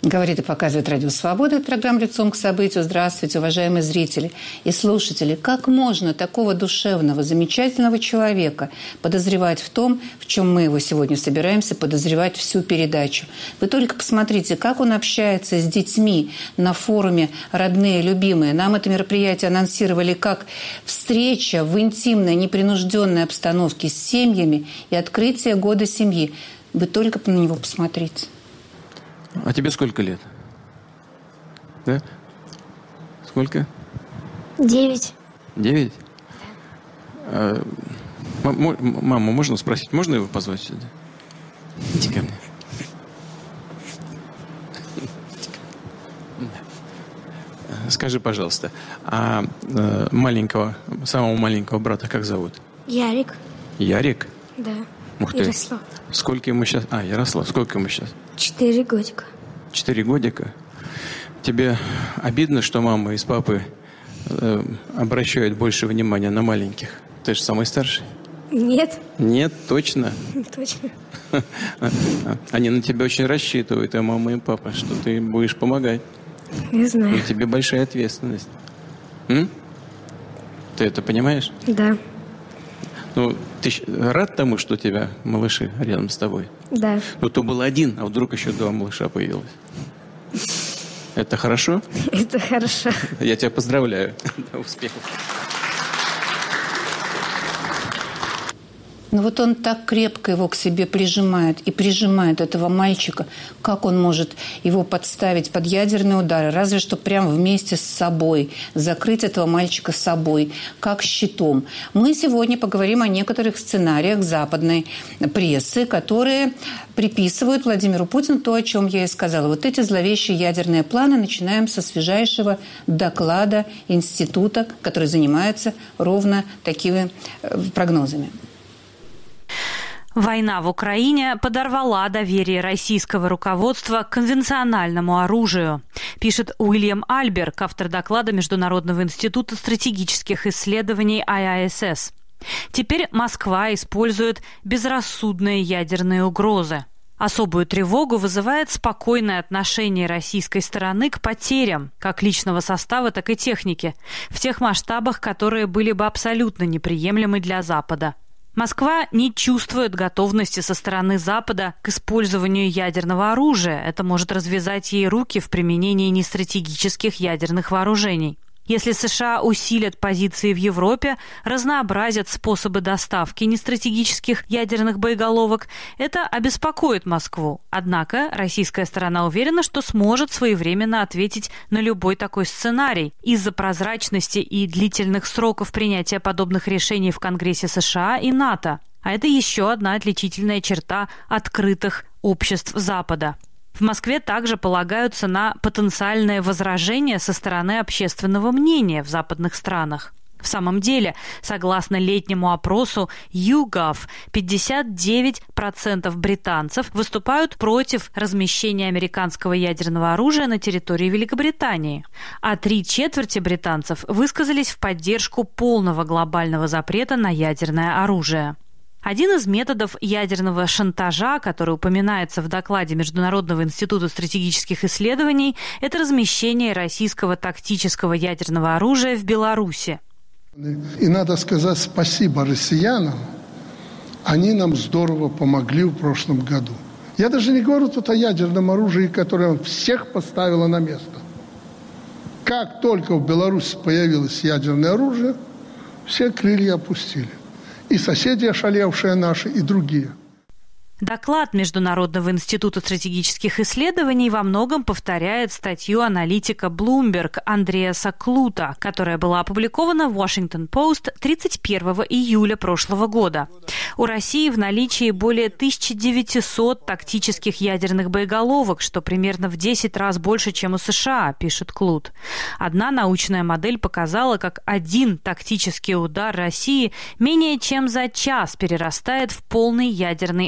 Говорит и показывает Радио Свобода. Это программа «Лицом к событию». Здравствуйте, уважаемые зрители и слушатели. Как можно такого душевного, замечательного человека подозревать в том, в чем мы его сегодня собираемся подозревать всю передачу? Вы только посмотрите, как он общается с детьми на форуме «Родные, любимые». Нам это мероприятие анонсировали как встреча в интимной, непринужденной обстановке с семьями и открытие года семьи. Вы только на него посмотрите. А тебе сколько лет? Да? Сколько? 9. 9? Маму можно спросить? Можно его позвать сюда? Иди ко мне. Скажи, пожалуйста, а самого маленького брата как зовут? Ярик. Ярик? Да. Ух ты. Ярослав. Сколько ему сейчас? Ярослав. Сколько ему сейчас? 4 годика. 4 годика? Тебе обидно, что мама и с папой обращают больше внимания на маленьких? Ты же самый старший. Нет. Нет, точно? Точно. Они на тебя очень рассчитывают, и мама, и папа, что ты будешь помогать. Не знаю. И тебе большая ответственность. Ты это понимаешь? Да. Ну, ты рад тому, что у тебя малыши рядом с тобой? Да. Ну, ты был один, а вдруг еще 2 малыша появилось. Это хорошо? Это хорошо. Я тебя поздравляю. Успехов. Но вот он так крепко его к себе прижимает и прижимает этого мальчика. Как он может его подставить под ядерные удары? Разве что прям вместе с собой. Закрыть этого мальчика собой, как щитом. Мы сегодня поговорим о некоторых сценариях западной прессы, которые приписывают Владимиру Путину то, о чем я и сказала. Вот эти зловещие ядерные планы. Начинаем со свежайшего доклада института, который занимается ровно такими прогнозами. Война в Украине подорвала доверие российского руководства к конвенциональному оружию, пишет Уильям Альберг, автор доклада Международного института стратегических исследований IISS. Теперь Москва использует безрассудные ядерные угрозы. Особую тревогу вызывает спокойное отношение российской стороны к потерям как личного состава, так и техники, в тех масштабах, которые были бы абсолютно неприемлемы для Запада. Москва не чувствует готовности со стороны Запада к использованию ядерного оружия. Это может развязать ей руки в применении нестратегических ядерных вооружений. Если США усилят позиции в Европе, разнообразят способы доставки нестратегических ядерных боеголовок, это обеспокоит Москву. Однако российская сторона уверена, что сможет своевременно ответить на любой такой сценарий из-за прозрачности и длительных сроков принятия подобных решений в Конгрессе США и НАТО. А это еще одна отличительная черта открытых обществ Запада. В Москве также полагаются на потенциальное возражение со стороны общественного мнения в западных странах. В самом деле, согласно летнему опросу YouGov, 59% британцев выступают против размещения американского ядерного оружия на территории Великобритании, а 3/4 британцев высказались в поддержку полного глобального запрета на ядерное оружие. Один из методов ядерного шантажа, который упоминается в докладе Международного института стратегических исследований, это размещение российского тактического ядерного оружия в Беларуси. И надо сказать спасибо россиянам. Они нам здорово помогли в прошлом году. Я даже не говорю тут о ядерном оружии, которое всех поставило на место. Как только в Беларуси появилось ядерное оружие, все крылья опустили. И соседи, ошалевшие наши, и другие. Доклад Международного института стратегических исследований во многом повторяет статью аналитика Bloomberg Андреаса Клута, которая была опубликована в Washington Post 31 июля прошлого года. У России в наличии более 1900 тактических ядерных боеголовок, что примерно в 10 раз больше, чем у США, пишет Клут. Одна научная модель показала, как один тактический удар России менее чем за час перерастает в полный ядерный обмен.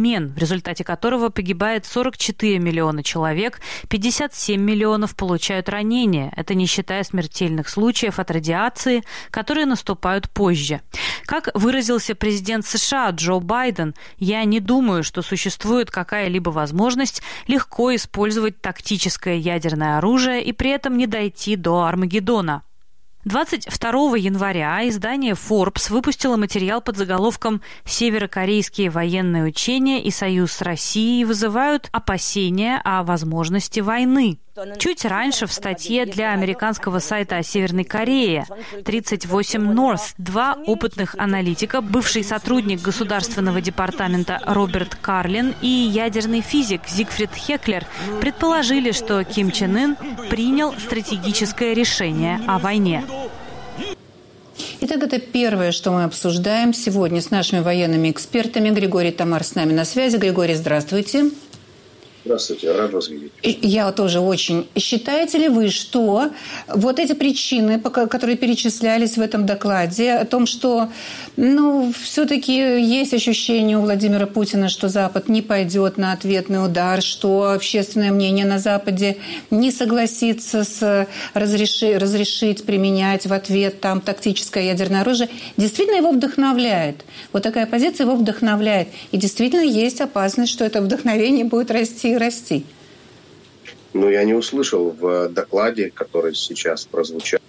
обмен, в результате которого погибает 44 миллиона человек, 57 миллионов получают ранения. Это не считая смертельных случаев от радиации, которые наступают позже. Как выразился президент США Джо Байден, «Я не думаю, что существует какая-либо возможность легко использовать тактическое ядерное оружие и при этом не дойти до Армагеддона». 22 января издание Forbes выпустило материал под заголовком «Северокорейские военные учения и союз с Россией вызывают опасения о возможности войны». Чуть раньше в статье для американского сайта о Северной Корее 38 North два опытных аналитика, бывший сотрудник Государственного департамента Роберт Карлин и ядерный физик Зигфрид Хеклер предположили, что Ким Чен Ын принял стратегическое решение о войне. Итак, это первое, что мы обсуждаем сегодня с нашими военными экспертами. Григорий Тамар с нами на связи. Григорий, здравствуйте. Здравствуйте, рад вас видеть. Я тоже очень. Считаете ли вы, что вот эти причины, которые перечислялись в этом докладе, о том, что все-таки есть ощущение у Владимира Путина, что Запад не пойдет на ответный удар, что общественное мнение на Западе не согласится разрешить применять в ответ тактическое ядерное оружие, действительно его вдохновляет? Вот такая позиция его вдохновляет. И действительно есть опасность, что это вдохновение будет расти и расти. Я не услышал в докладе, который сейчас прозвучал.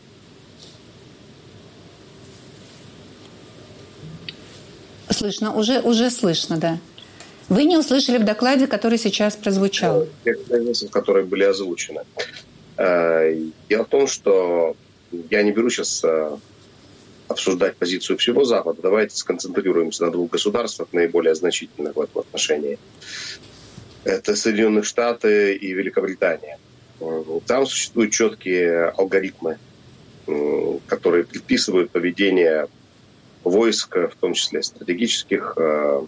Слышно, уже слышно, да. Вы не услышали в докладе, который сейчас прозвучал? Тех тезисов, которые были озвучены. Дело в том, что я не беру сейчас обсуждать позицию всего Запада. Давайте сконцентрируемся на двух государствах, наиболее значительных в этом отношении. Это Соединенные Штаты и Великобритания. Там существуют четкие алгоритмы, которые предписывают поведение войск, в том числе стратегических, в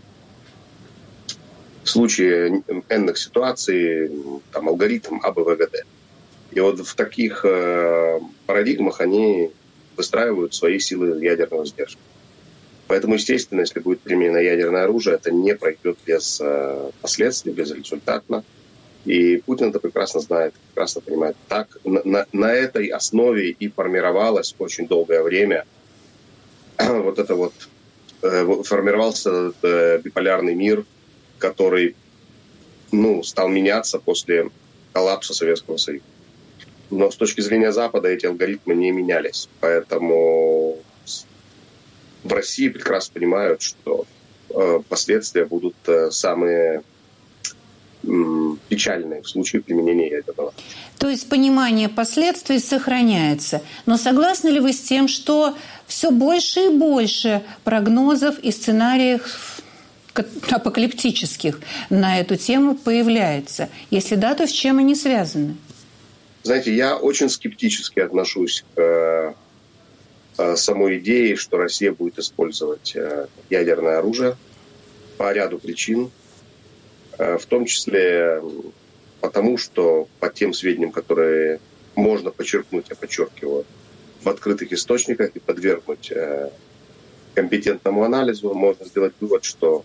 случае энных ситуаций, алгоритм АБВГД. И вот в таких парадигмах они выстраивают свои силы ядерного сдерживания. Поэтому, естественно, если будет применено ядерное оружие, это не пройдет без последствий, безрезультатно. И Путин это прекрасно знает, прекрасно понимает. Так, на этой основе и формировалось очень долгое время формировался этот биполярный мир, который стал меняться после коллапса Советского Союза. Но с точки зрения Запада эти алгоритмы не менялись. Поэтому в России прекрасно понимают, что последствия будут самые печальные в случае применения ядерного. То есть понимание последствий сохраняется. Но согласны ли вы с тем, что все больше и больше прогнозов и сценариев апокалиптических на эту тему появляется? Если да, то с чем они связаны? Знаете, я очень скептически отношусь к самой идее, что Россия будет использовать ядерное оружие по ряду причин, в том числе потому, что по тем сведениям, которые можно подчеркнуть, я подчеркиваю, в открытых источниках и подвергнуть компетентному анализу, можно сделать вывод, что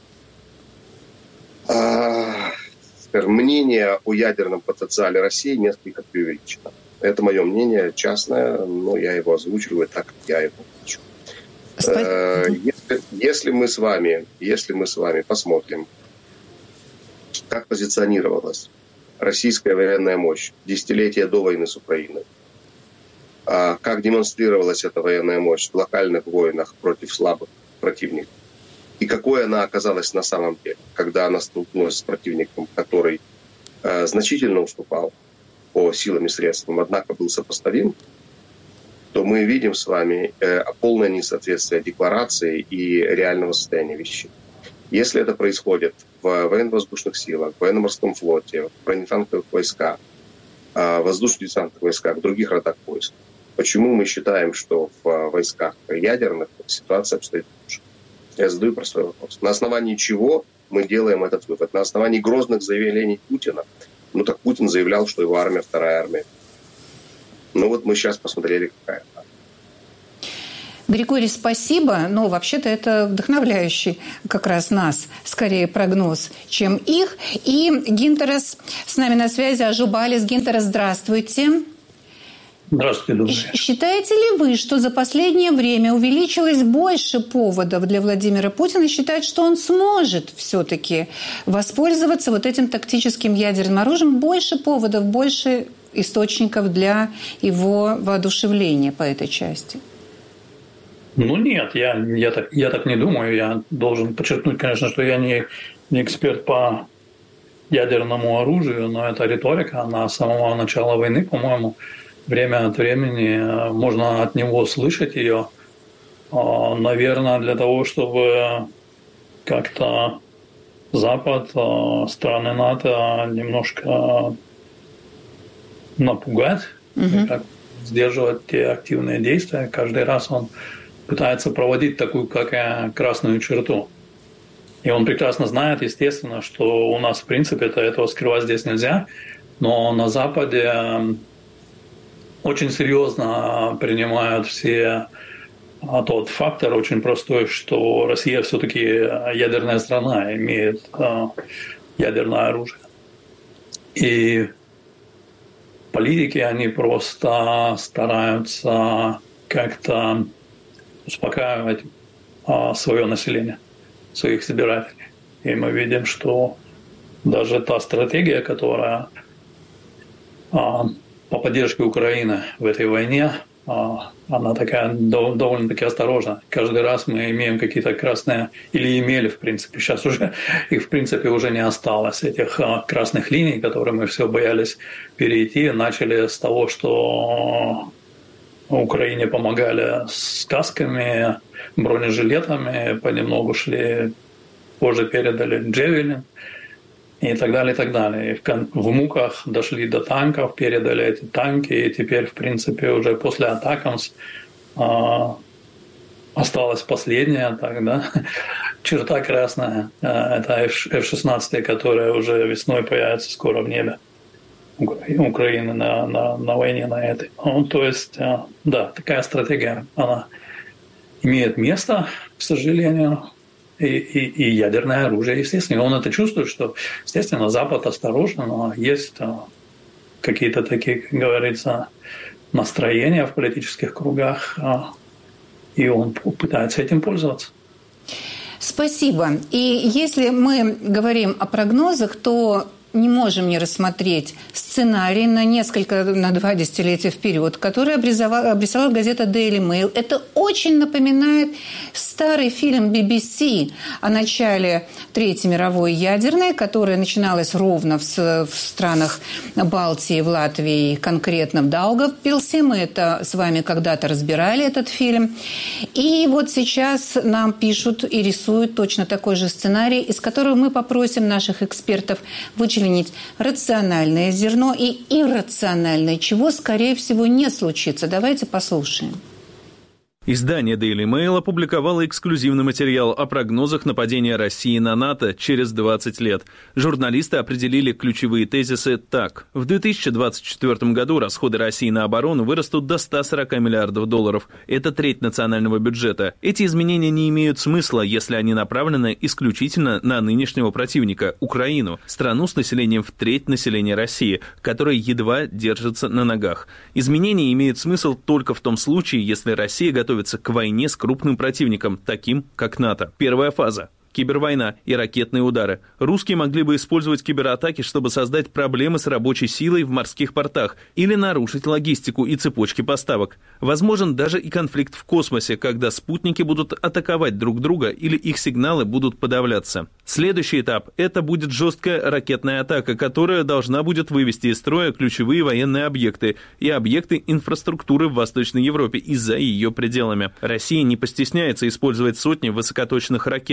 мнение о ядерном потенциале России несколько преувеличено. Это мое мнение частное, но я его озвучиваю так, как я его хочу. Если мы с вами посмотрим, как позиционировалась российская военная мощь десятилетия до войны с Украиной, как демонстрировалась эта военная мощь в локальных войнах против слабых противников, и какой она оказалась на самом деле, когда она столкнулась с противником, который значительно уступал по силам и средствам, однако был сопоставим, то мы видим с вами полное несоответствие декларации и реального состояния вещей. Если это происходит в военно-воздушных силах, в военно-морском флоте, в бронетанковых войсках, в воздушно-десантных войсках, в других родах войск, почему мы считаем, что в войсках ядерных ситуация обстоит лучше? Я задаю простой вопрос. На основании чего мы делаем этот вывод? На основании грозных заявлений Путина? Так Путин заявлял, что его армия вторая армия. Мы сейчас посмотрели, какая она. Григорий, спасибо, но вообще-то это вдохновляющий как раз нас, скорее прогноз, чем их. И Гинтерес с нами на связи, Ажубалис. Гинтерес, здравствуйте. Здравствуйте, друзья. Считаете ли вы, что за последнее время увеличилось больше поводов для Владимира Путина считать, что он сможет все-таки воспользоваться вот этим тактическим ядерным оружием? Больше поводов, больше источников для его воодушевления по этой части? Нет, я так не думаю. Я должен подчеркнуть, конечно, что я не эксперт по ядерному оружию, но это риторика. Она с самого начала войны, по-моему, время от времени можно от него слышать ее. Наверное, для того, чтобы как-то Запад, страны НАТО немножко напугать, как сдерживать те активные действия. Каждый раз он пытается проводить такую, как красную черту. И он прекрасно знает, естественно, что у нас, в принципе, этого скрывать здесь нельзя, но на Западе очень серьезно принимают все тот фактор очень простой, что Россия все-таки ядерная страна, имеет ядерное оружие. И политики, они просто стараются как-то успокаивать свое население, своих избирателей. И мы видим, что даже та стратегия, которая по поддержке Украины в этой войне, она такая довольно-таки осторожна. Каждый раз мы имеем какие-то красные, или имели, в принципе, сейчас уже их, в принципе, уже не осталось, этих красных линий, которые мы все боялись перейти. Начали с того, что Украине помогали с касками, бронежилетами, понемногу шли, позже передали Джевелин и так далее, и так далее. И в муках дошли до танков, передали эти танки, и теперь, в принципе, уже после атакамс осталась последняя черта красная. Это F-16, которая уже весной появится скоро в небе Украины на войне на этой. То есть, да, такая стратегия, она имеет место, к сожалению, и ядерное оружие, естественно. И он это чувствует, что, естественно, Запад осторожен, но есть какие-то такие, как говорится, настроения в политических кругах, и он пытается этим пользоваться. Спасибо. И если мы говорим о прогнозах, то не можем не рассмотреть сценарий на 2 десятилетия вперед, который обрисовала газета Daily Mail. Это очень напоминает старый фильм BBC о начале Третьей мировой ядерной, которая начиналась ровно в странах Балтии, в Латвии, конкретно в Даугавпилсе. Мы это с вами когда-то разбирали, этот фильм. И вот сейчас нам пишут и рисуют точно такой же сценарий, из которого мы попросим наших экспертов вычленить рациональное зерно и иррациональное, чего, скорее всего, не случится. Давайте послушаем. Издание Daily Mail опубликовало эксклюзивный материал о прогнозах нападения России на НАТО через 20 лет. Журналисты определили ключевые тезисы так. В 2024 году расходы России на оборону вырастут до $140 миллиардов. Это треть национального бюджета. Эти изменения не имеют смысла, если они направлены исключительно на нынешнего противника – Украину, страну с населением в треть населения России, которая едва держится на ногах. Изменения имеют смысл только в том случае, если Россия готовится к войне с крупным противником, таким как НАТО. Первая фаза. Кибервойна и ракетные удары. Русские могли бы использовать кибератаки, чтобы создать проблемы с рабочей силой в морских портах или нарушить логистику и цепочки поставок. Возможен даже и конфликт в космосе, когда спутники будут атаковать друг друга или их сигналы будут подавляться. Следующий этап – это будет жесткая ракетная атака, которая должна будет вывести из строя ключевые военные объекты и объекты инфраструктуры в Восточной Европе и за ее пределами. Россия не постесняется использовать сотни высокоточных ракет большой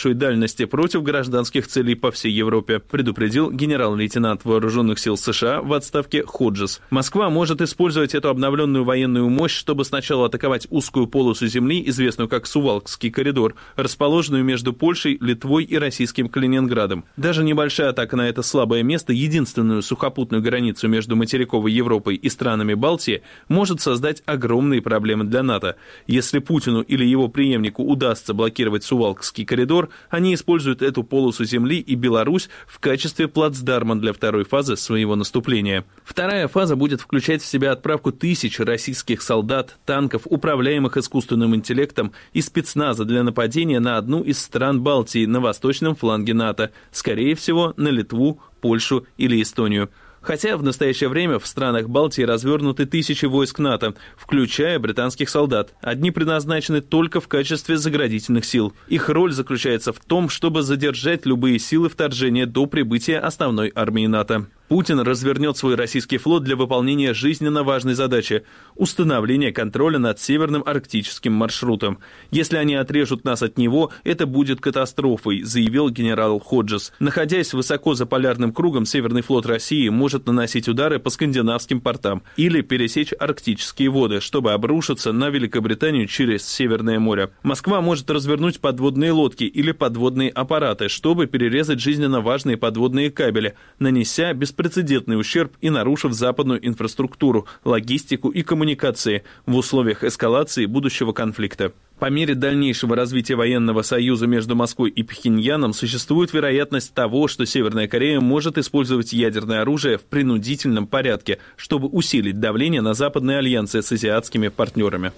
большой дальности против гражданских целей по всей Европе, предупредил генерал-лейтенант вооруженных сил США в отставке Ходжес. Москва может использовать эту обновленную военную мощь, чтобы сначала атаковать узкую полосу земли, известную как Сувалкский коридор, расположенную между Польшей, Литвой и российским Калининградом. Даже небольшая атака на это слабое место, единственную сухопутную границу между материковой Европой и странами Балтии, может создать огромные проблемы для НАТО. Если Путину или его преемнику удастся блокировать Сувалкский коридор, они используют эту полосу земли и Беларусь в качестве плацдарма для второй фазы своего наступления. Вторая фаза будет включать в себя отправку тысяч российских солдат, танков, управляемых искусственным интеллектом, и спецназа для нападения на одну из стран Балтии на восточном фланге НАТО, скорее всего, на Литву, Польшу или Эстонию. Хотя в настоящее время в странах Балтии развернуты тысячи войск НАТО, включая британских солдат. Одни предназначены только в качестве заградительных сил. Их роль заключается в том, чтобы задержать любые силы вторжения до прибытия основной армии НАТО. Путин развернет свой российский флот для выполнения жизненно важной задачи – установления контроля над северным арктическим маршрутом. Если они отрежут нас от него, это будет катастрофой, заявил генерал Ходжес. Находясь высоко за полярным кругом, Северный флот России может наносить удары по скандинавским портам или пересечь арктические воды, чтобы обрушиться на Великобританию через Северное море. Москва может развернуть подводные лодки или подводные аппараты, чтобы перерезать жизненно важные подводные кабели, нанеся беспрецедентный ущерб и нарушив западную инфраструктуру, логистику и коммуникации в условиях эскалации будущего конфликта. По мере дальнейшего развития военного союза между Москвой и Пхеньяном существует вероятность того, что Северная Корея может использовать ядерное оружие в принудительном порядке, чтобы усилить давление на западные альянсы с азиатскими партнерами.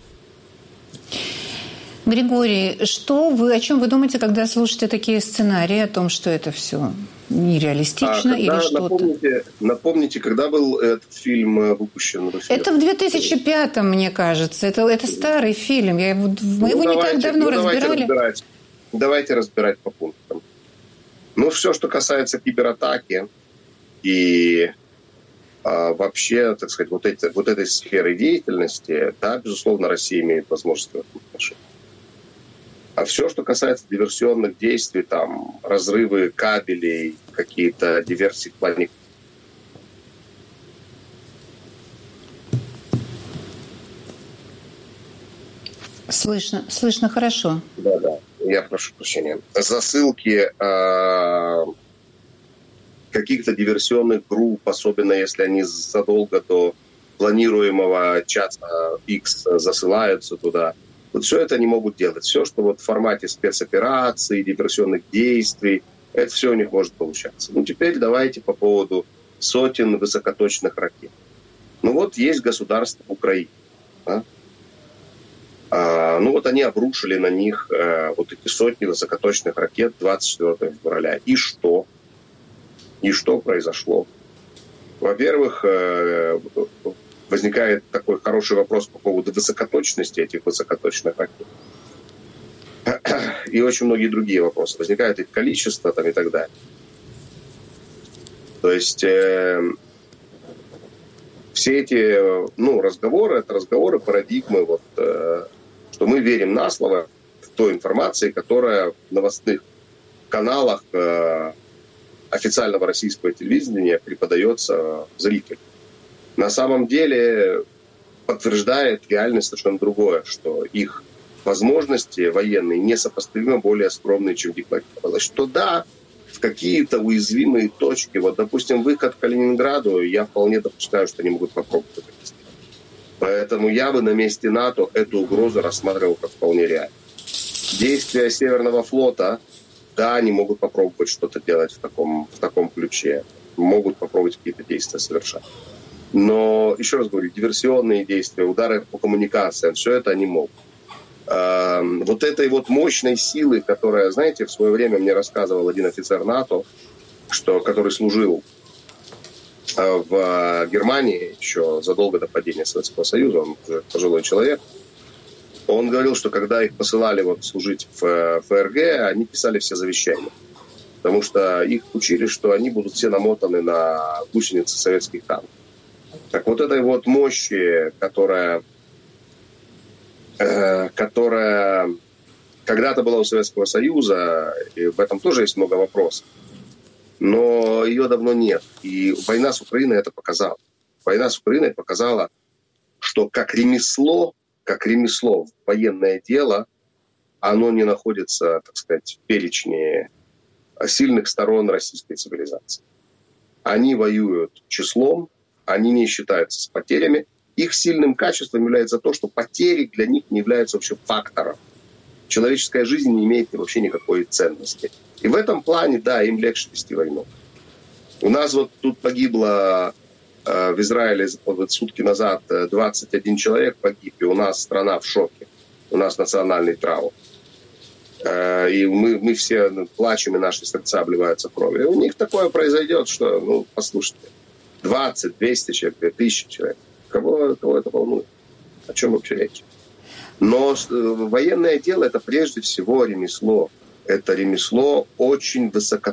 Григорий, о чем вы думаете, когда слушаете такие сценарии о том, что это все нереалистично или что-то? Напомните, когда был этот фильм выпущен в эфир? Это в 2005-м, мне кажется. Это старый фильм. Мы его не так давно разбирали. Давайте разбирать по пунктам. Все, что касается кибератаки и вообще, так сказать, вот этой сферы деятельности, да, безусловно, Россия имеет возможность в этом отношении. А все, что касается диверсионных действий, там, разрывы кабелей, какие-то диверсии в плане... Слышно хорошо. Да, я прошу прощения. Засылки каких-то диверсионных групп, особенно если они задолго до планируемого часа X засылаются туда. Вот все это они могут делать. Все, что вот в формате спецопераций, диверсионных действий, это все у них может получаться. Теперь давайте по поводу сотен высокоточных ракет. Есть государство Украины. Да? Они обрушили на них вот эти сотни высокоточных ракет 24 февраля. И что? И что произошло? Во-первых, возникает такой хороший вопрос по поводу высокоточности этих высокоточных ракет. И очень многие другие вопросы. Возникает их количество и так далее. То есть все эти разговоры, это разговоры, парадигмы, что мы верим на слово в той информации, которая в новостных каналах официального российского телевидения преподается зрителям. На самом деле подтверждает реальность совершенно другое, что их возможности военные несопоставимо более скромные, чем декларировалось. Что да, в какие-то уязвимые точки, допустим, выход к Калининграду, я вполне допускаю, что они могут попробовать это сделать. Поэтому я бы на месте НАТО эту угрозу рассматривал как вполне реально. Действия Северного флота, да, они могут попробовать что-то делать в таком ключе. Могут попробовать какие-то действия совершать. Но, еще раз говорю, диверсионные действия, удары по коммуникациям, все это они могут. Вот этой мощной силы, которая, знаете, в свое время мне рассказывал один офицер НАТО, который служил в Германии еще задолго до падения Советского Союза, он уже пожилой человек, он говорил, что когда их посылали служить в ФРГ, они писали все завещания. Потому что их учили, что они будут все намотаны на гусеницы советских танков. Так вот этой мощи, которая когда-то была у Советского Союза, и в этом тоже есть много вопросов. Но ее давно нет. И война с Украиной это показала. Война с Украиной показала, что как ремесло, военное дело, оно не находится, так сказать, в перечне сильных сторон российской цивилизации. Они воюют числом, они не считаются с потерями. Их сильным качеством является то, что потери для них не являются вообще фактором. Человеческая жизнь не имеет вообще никакой ценности. И в этом плане, да, им легче вести войну. У нас вот тут погибло в Израиле вот сутки назад 21 человек погиб, и у нас страна в шоке. У нас национальный траур. И мы все плачем, и наши сердца обливаются кровью. И у них такое произойдет, что, послушайте, 20, 200 человек, 2000 человек. Кого это волнует? О чем вообще речь? Но военное дело – это прежде всего ремесло. Это ремесло очень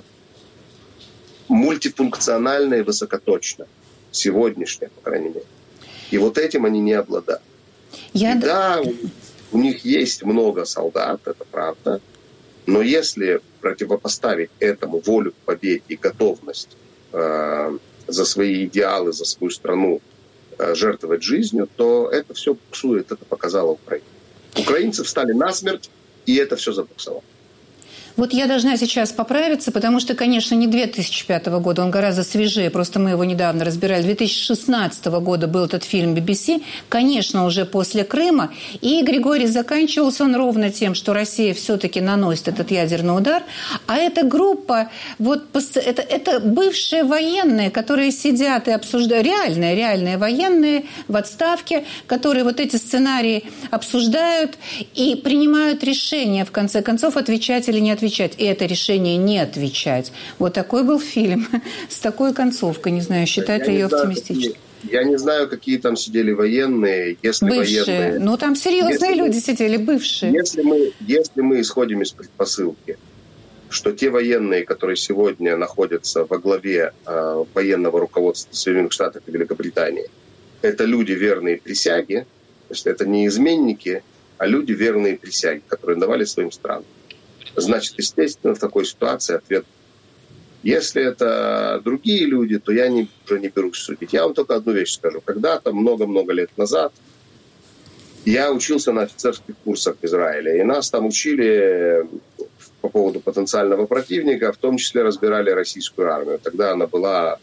мультифункциональное и высокоточное. Сегодняшнее, по крайней мере. И вот этим они не обладают. Да, у них есть много солдат, это правда. Но если противопоставить этому волю к победе и готовность за свои идеалы, за свою страну жертвовать жизнью, то это все буксует, это показала Украина. Украинцы встали насмерть, и это все забуксовало. Вот я должна сейчас поправиться, потому что, конечно, не 2005 года, он гораздо свежее, просто мы его недавно разбирали. 2016 года был этот фильм BBC, конечно, уже после Крыма. И Григорий, заканчивался он ровно тем, что Россия все-таки наносит этот ядерный удар. А эта группа, это бывшие военные, которые сидят и обсуждают, реальные военные в отставке, которые вот эти сценарии обсуждают и принимают решение, в конце концов, отвечать или не отвечать. И это решение не отвечать. Вот такой был фильм с такой концовкой. Не знаю, считать ли ее оптимистичной. Я не знаю, какие там сидели военные. Бывшие. Ну, там серьезные люди сидели, бывшие. Если мы исходим из предпосылки, что те военные, которые сегодня находятся во главе военного руководства Соединенных Штатов и Великобритании, это люди, верные присяге, то есть это не изменники, а люди, верные присяге, которые давали своим странам. Значит, естественно, в такой ситуации ответ. Если это другие люди, то я уже не берусь судить. Я вам только одну вещь скажу. Когда-то, много-много лет назад, я учился на офицерских курсах в Израиле. И нас там учили по поводу потенциального противника, в том числе разбирали российскую армию. Тогда она была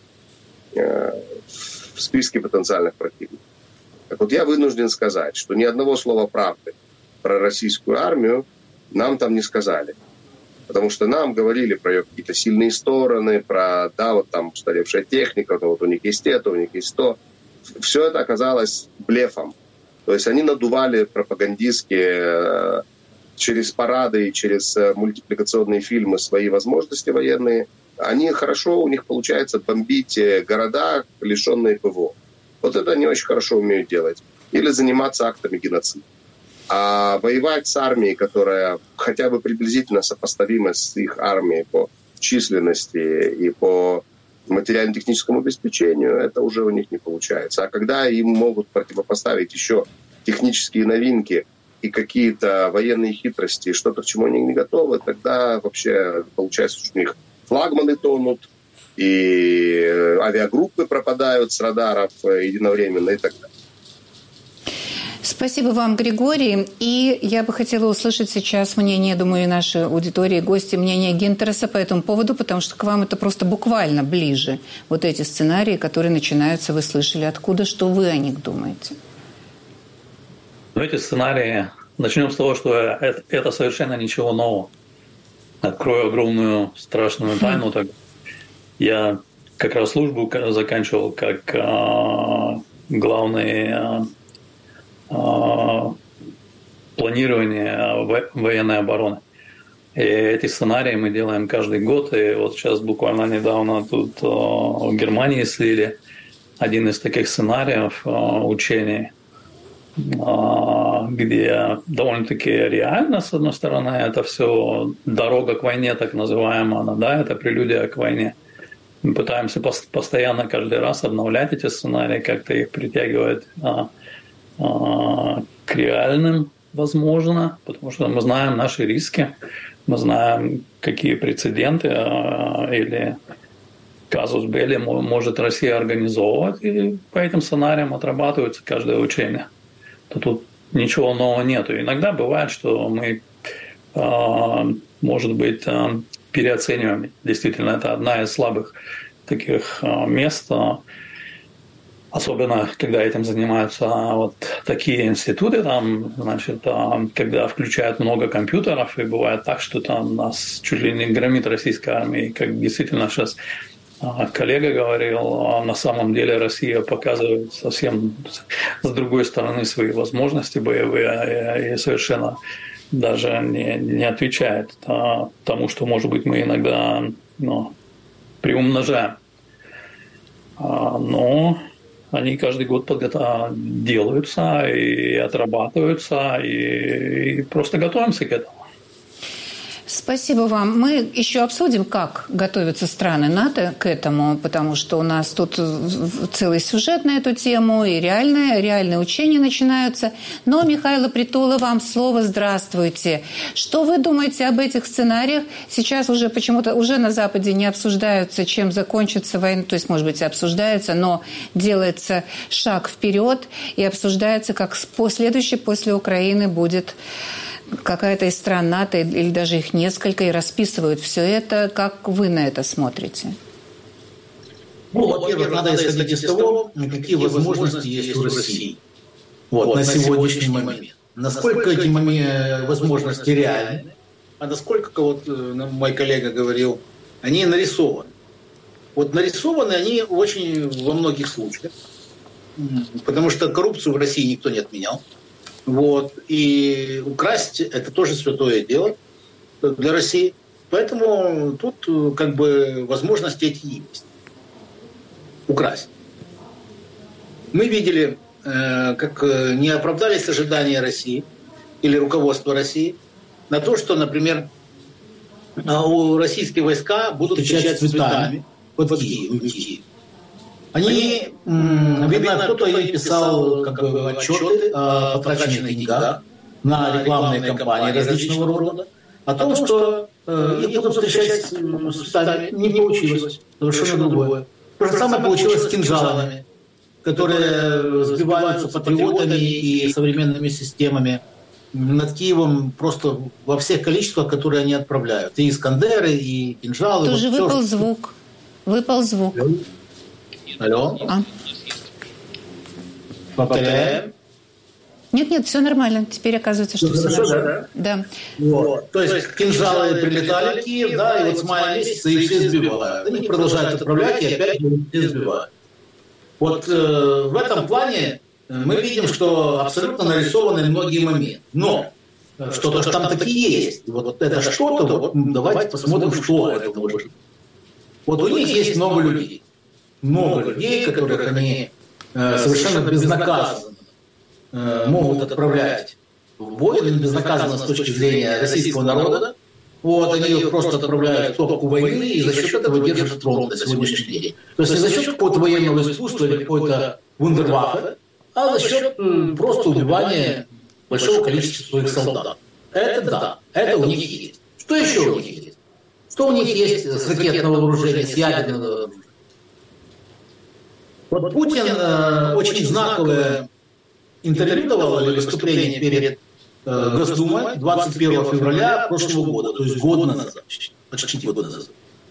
в списке потенциальных противников. Так вот, я вынужден сказать, что ни одного слова правды про российскую армию нам там не сказали. Потому что нам говорили про ее какие-то сильные стороны, про, вот там устаревшая техника, вот у них есть это, у них есть то. Все это оказалось блефом. То есть они надували пропагандистски через парады и через мультипликационные фильмы свои возможности военные. Они хорошо, у них получается бомбить города, лишенные ПВО. Вот это они очень хорошо умеют делать. Или заниматься актами геноцида. А воевать с армией, которая хотя бы приблизительно сопоставима с их армией по численности и по материально-техническому обеспечению, это уже у них не получается. А когда им могут противопоставить еще технические новинки и какие-то военные хитрости, что-то, к чему они не готовы, тогда вообще получается, что у них флагманы тонут, и авиагруппы пропадают с радаров единовременно и так далее. Спасибо вам, Григорий. И я бы хотела услышать сейчас мнение, думаю, нашей аудитории, гости, мнение Гинтереса по этому поводу, потому что к вам это просто буквально ближе. Вот эти сценарии, которые начинаются, вы слышали откуда, что вы о них думаете? Эти сценарии, начнем с того, что это совершенно ничего нового. Открою огромную страшную тайну. Так, я как раз службу заканчивал как главный планирование военной обороны. И эти сценарии мы делаем каждый год. И вот сейчас буквально недавно тут в Германии слили один из таких сценариев учений, где довольно-таки реально, с одной стороны, это все дорога к войне, так называемая, да, это прелюдия к войне. Мы пытаемся постоянно, каждый раз обновлять эти сценарии, как-то их притягивать к реальным, возможно, потому что мы знаем наши риски, мы знаем, какие прецеденты или казус белли может Россия организовывать, и по этим сценариям отрабатывается каждое учение. То тут ничего нового нету. Иногда бывает, что мы, может быть, переоцениваем. Действительно, это одна из слабых таких мест, особенно когда этим занимаются вот такие институты, там, значит, когда включают много компьютеров, и бывает так, что там нас чуть ли не громит российская армия. И как действительно сейчас коллега говорил, на самом деле Россия показывает совсем с другой стороны свои возможности боевые и совершенно даже не отвечает тому, что, может быть, мы иногда приумножаем. Но они каждый год делаются и отрабатываются, и просто готовимся к этому. Спасибо вам. Мы еще обсудим, как готовятся страны НАТО к этому, потому что у нас тут целый сюжет на эту тему, и реальные учения начинаются. Но, Михаил Притула, вам слово. Здравствуйте. Что вы думаете об этих сценариях? Сейчас уже почему-то уже на Западе не обсуждаются, чем закончится война, то есть, может быть, и обсуждается, но делается шаг вперед и обсуждается, как следующий после Украины будет какая-то из стран НАТО, или даже их несколько, и расписывают все это. Как вы на это смотрите? Ну, во-первых, надо исходить из того, какие возможности есть у России на сегодняшний момент. Насколько эти возможности реальны, а насколько, вот мой коллега говорил, они нарисованы. Вот нарисованы они очень во многих случаях, потому что коррупцию в России никто не отменял. И украсть – это тоже святое дело для России. Поэтому тут возможности эти есть. Украсть. Мы видели, как не оправдались ожидания России или руководства России на то, что, например, российские войска будут встречать цветами под Киев. Они, видно, кто-то ей писал отчеты о потраченных деньгах на рекламные кампании различного рода, о том, что их будут встречать с цветами. Не получилось. Совершенно другое. То же самое получилось с кинжалами, которые сбиваются патриотами и современными системами над Киевом просто во всех количествах, которые они отправляют. И «Искандеры», и кинжалы. Тоже выпал звук. Алло? Повторяем. Нет, все нормально. Теперь оказывается, что все нормально. Да. То есть кинжалы прилетали в Киев, и с мая месяца их все сбивают. Они продолжают отправлять, и опять все сбивают. В этом плане мы видим, что абсолютно нарисованы многие моменты. Но что-то там такие есть. Это что-то, давайте посмотрим, что это может быть. У них есть много людей. Много людей, которых они совершенно безнаказанно могут отправлять в бой, безнаказанно с точки зрения российского народа. Они их просто отправляют в топку войны и за счет этого держат фронт на сегодняшний день. То есть не за счет какого-то военного искусства или какой-то вундерваффе, а за счет просто убивания большого количества своих солдат. Это да, это у них есть. Что еще у них есть? Что у них есть с ракетного вооружения, с ядерного оружия? Путин очень знаковое интервью давал, или выступление перед Госдумой 21 февраля прошлого года, то есть год назад, почти год назад.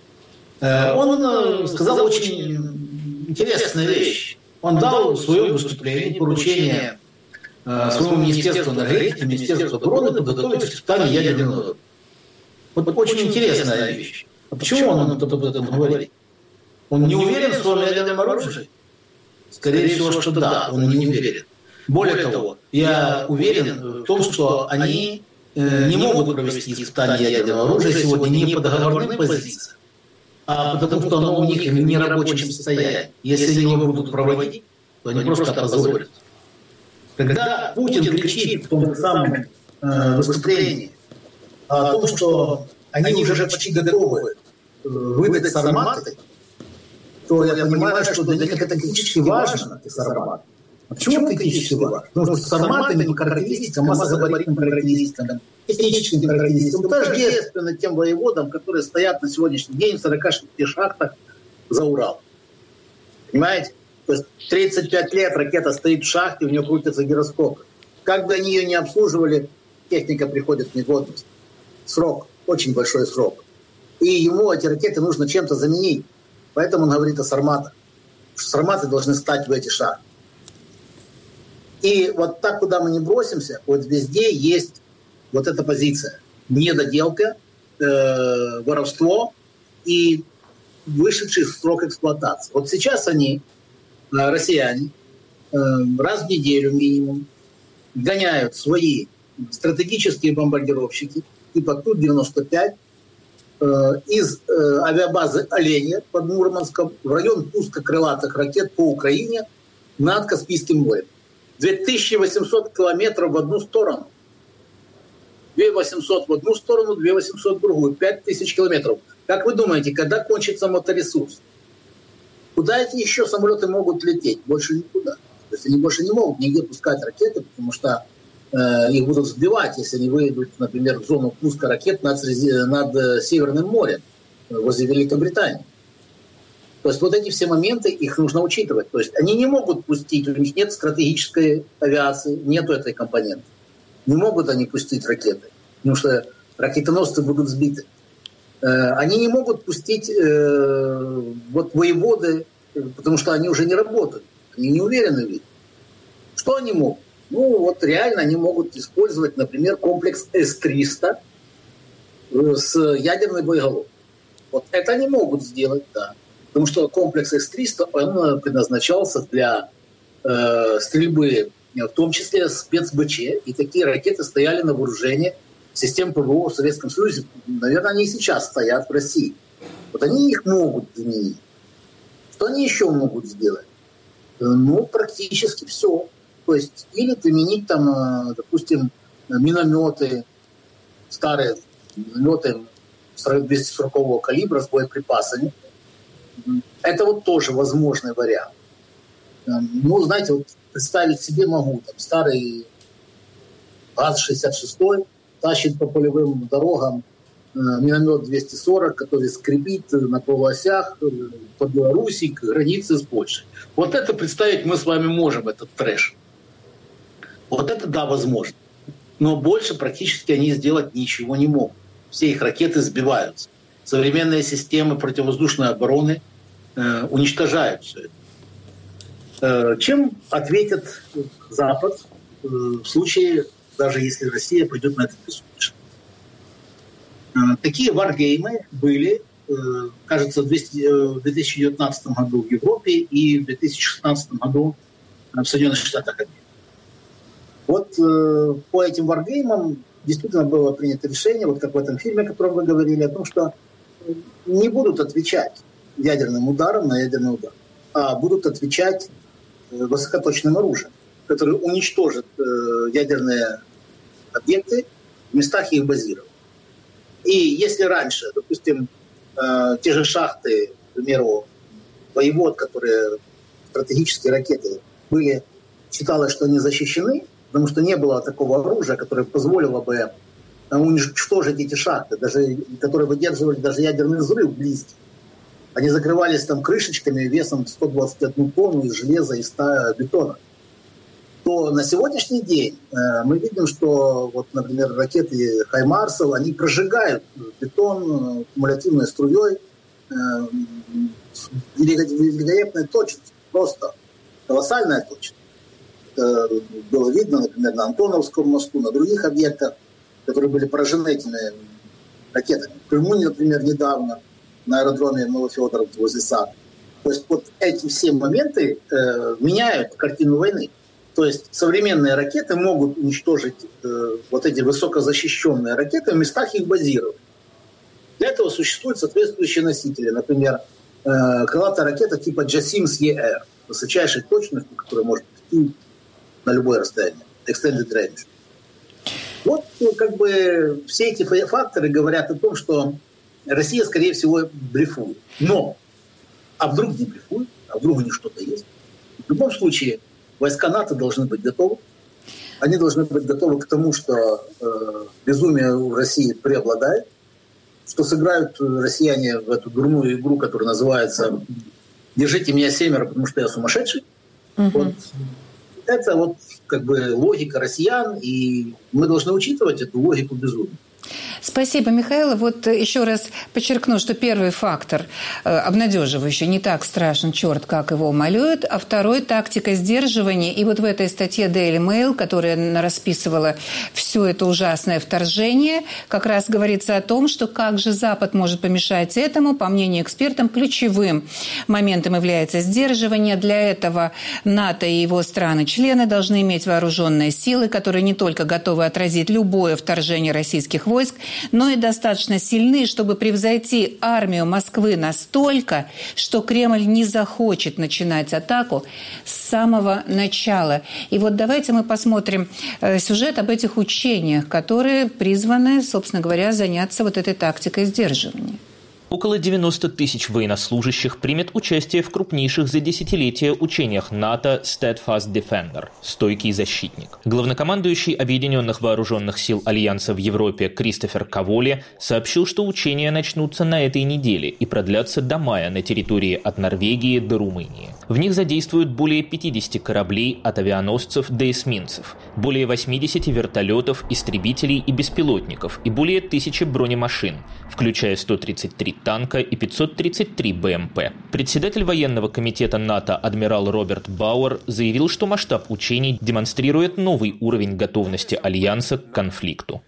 Он сказал очень интересную вещь. Он дал свое выступление, поручение своему Министерству энергетики, Министерству обороны подготовить к испытанию ядерного оружия. Очень интересная вещь. А почему он об этом говорит? Он не уверен в своем ядерном оружии? Скорее всего, что да, он не уверен. Более того, я уверен в том, что они не могут провести испытания ядерного оружия сегодня не по договорным позициям, а потому что оно у них в нерабочем состоянии. Если они его будут проводить, то они просто опозорятся. Когда Путин кричит в том же самом выступлении о том, что они уже почти готовы выдать «Сарматы», то я понимаю, что для них это критически важно, эти «Сарматы». Почему критически важно? Потому что с сарматами по характеристикам, массогабаритным характеристикам, техническим характеристикам, тождественно тем воеводам, которые стоят на сегодняшний день в 46 шахтах за Урал. Понимаете? То есть 35 лет ракета стоит в шахте, у нее крутятся гироскопы. Как бы они ее не обслуживали, техника приходит в негодность. Срок, очень большой срок. И ему эти ракеты нужно чем-то заменить. Поэтому он говорит о сарматах. Что сарматы должны стать в эти шахты. И вот так, куда мы не бросимся, вот везде есть вот эта позиция. Недоделка, воровство и вышедший срок эксплуатации. Вот сейчас они, россияне, раз в неделю минимум гоняют свои стратегические бомбардировщики типа Ту-95 из авиабазы «Оленя» под Мурманском в район пуска крылатых ракет по Украине над Каспийским морем. 2800 километров в одну сторону. 2800 в одну сторону, 2800 в другую. 5000 километров. Как вы думаете, когда кончится моторесурс? Куда эти еще самолеты могут лететь? Больше никуда. То есть они больше не могут нигде пускать ракеты, потому что их будут сбивать, если они выйдут, например, в зону пуска ракет над Северным морем, возле Великобритании. То есть вот эти все моменты, их нужно учитывать. То есть они не могут пустить, у них нет стратегической авиации, нету этой компоненты. Не могут они пустить ракеты, потому что ракетоносцы будут сбиты. Они не могут пустить вот воеводы, потому что они уже не работают. Они не уверены в них. Что они могут? Ну, вот реально они могут использовать, например, комплекс С-300 с ядерной боеголовкой. Вот это они могут сделать, да. Потому что комплекс С-300, он предназначался для стрельбы, в том числе спец-БЧ. И такие ракеты стояли на вооружении систем ПВО в Советском Союзе. Наверное, они и сейчас стоят в России. Вот они их могут заменить. Что они еще могут сделать? Ну, практически все. То есть или применить там, допустим, минометы, старые минометы 240-го калибра с боеприпасами. Это вот тоже возможный вариант. Ну, знаете, вот представить себе могу, там старый ГАЗ-66 тащит по полевым дорогам миномет 240, который скрипит на полуосях по Беларуси к границе с Польшей. Вот это представить мы с вами можем, этот трэш. Вот это да, возможно. Но больше практически они сделать ничего не могут. Все их ракеты сбиваются. Современные системы противовоздушной обороны уничтожают все это. Чем ответит Запад в случае, даже если Россия пойдет на этот ресурс? Такие варгеймы были, кажется, в 2019 году в Европе и в 2016 году в Соединенных Штатах Америки. Вот по этим варгеймам действительно было принято решение, вот как в этом фильме, о котором вы говорили, о том, что не будут отвечать ядерным ударом на ядерный удар, а будут отвечать высокоточным оружием, которое уничтожит ядерные объекты в местах их базирования. И если раньше, допустим, те же шахты, к примеру, воевод, которые стратегические ракеты были, считалось, что они защищены, потому что не было такого оружия, которое позволило бы уничтожить эти шахты, даже, которые выдерживали даже ядерный взрыв близкий. Они закрывались там крышечками весом 121 тонну из железа и 100 бетона. То на сегодняшний день мы видим, что, вот, например, ракеты «Хаймарсов», они прожигают бетон кумулятивной струей с великолепной точностью, просто колоссальная точность. Было видно, например, на Антоновском мосту, на других объектах, которые были поражены этими ракетами. В Крыму, например, недавно на аэродроме Новофедоровки возле САД. То есть вот эти все моменты меняют картину войны. То есть современные ракеты могут уничтожить вот эти высокозащищенные ракеты в местах их базирования. Для этого существуют соответствующие носители. Например, крылатая ракета типа JASSM-ER, высочайшей точностью, которая может идти на любое расстояние. Extended range. Вот как бы все эти факторы говорят о том, что Россия, скорее всего, блефует. Но, а вдруг не блефует, а вдруг у них что-то есть. В любом случае, войска НАТО должны быть готовы. Они должны быть готовы к тому, что безумие в России преобладает, что сыграют россияне в эту дурную игру, которая называется «Держите меня семеро, потому что я сумасшедший». Вот. Это вот как бы логика россиян, и мы должны учитывать эту логику безумия. Спасибо, Михаил. Вот еще раз подчеркну, что первый фактор обнадеживающий, не так страшен черт, как его малюют, а второй – тактика сдерживания. И вот в этой статье Daily Mail, которая расписывала все это ужасное вторжение, как раз говорится о том, что как же Запад может помешать этому. По мнению экспертов, ключевым моментом является сдерживание. Для этого НАТО и его страны-члены должны иметь вооруженные силы, которые не только готовы отразить любое вторжение российских войск, но и достаточно сильны, чтобы превзойти армию Москвы настолько, что Кремль не захочет начинать атаку с самого начала. И вот давайте мы посмотрим сюжет об этих учениях, которые призваны, собственно говоря, заняться вот этой тактикой сдерживания. Около 90 тысяч военнослужащих примет участие в крупнейших за десятилетия учениях НАТО Steadfast Defender – «Стойкий защитник». Главнокомандующий Объединенных вооруженных сил Альянса в Европе Кристофер Каволи сообщил, что учения начнутся на этой неделе и продлятся до мая на территории от Норвегии до Румынии. В них задействуют более 50 кораблей от авианосцев до эсминцев, более 80 вертолетов, истребителей и беспилотников и более 1000 бронемашин, включая 133 танка и 533 БМП. Председатель военного комитета НАТО адмирал Роберт Бауэр заявил, что масштаб учений демонстрирует новый уровень готовности Альянса к конфликту.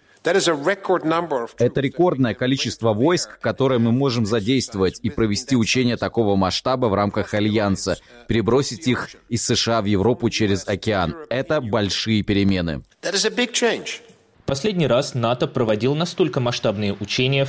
Это рекордное количество войск, которое мы можем задействовать и провести учения такого масштаба в рамках Альянса, перебросить их из США в Европу через океан. Это большие перемены. Последний раз НАТО проводил настолько масштабные учения в